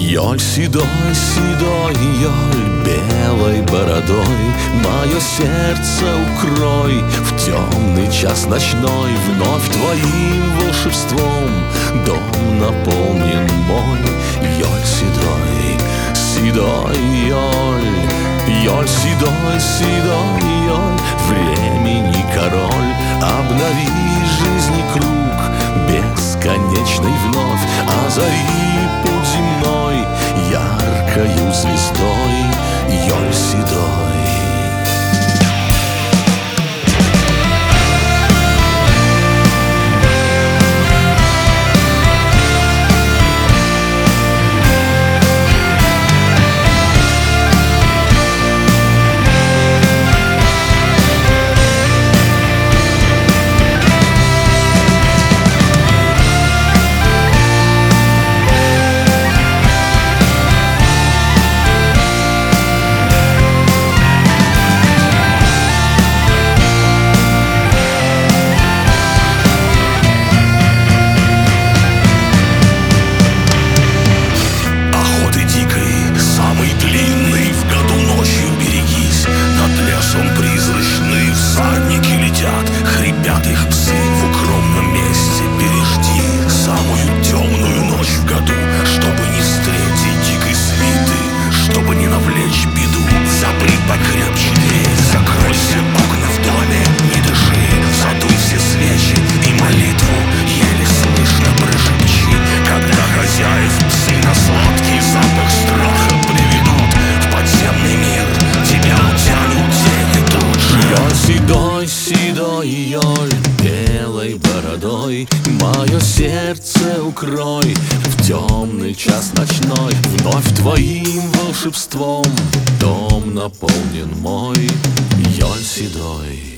Йоль седой, седой, Йоль белой бородой, мое сердце укрой в темный час ночной. Вновь твоим волшебством дом наполнен мой. Йоль седой, седой, Йоль, Йоль седой, седой, Йоль, времени король, обнови жизни круг бесконечный вновь, озари путь земной яркою звездой. Йоль седой. Хрипят их псы в укромном месте. Пережди самую темную ночь в году, чтобы не встретить дикой свиты, чтобы не навлечь беду. Запри покрепче дверь, закройся окна в доме, не дыши, задуй все свечи и молитву еле слышно прошепчи. Когда хозяев псы на сладкий запах страха приведут в подземный мир, тебя утянут тени тут же. Йоль седой, седой, Йоль белой бородой, мое сердце укрой в темный час ночной. Вновь твоим волшебством дом наполнен мой. Йоль седой.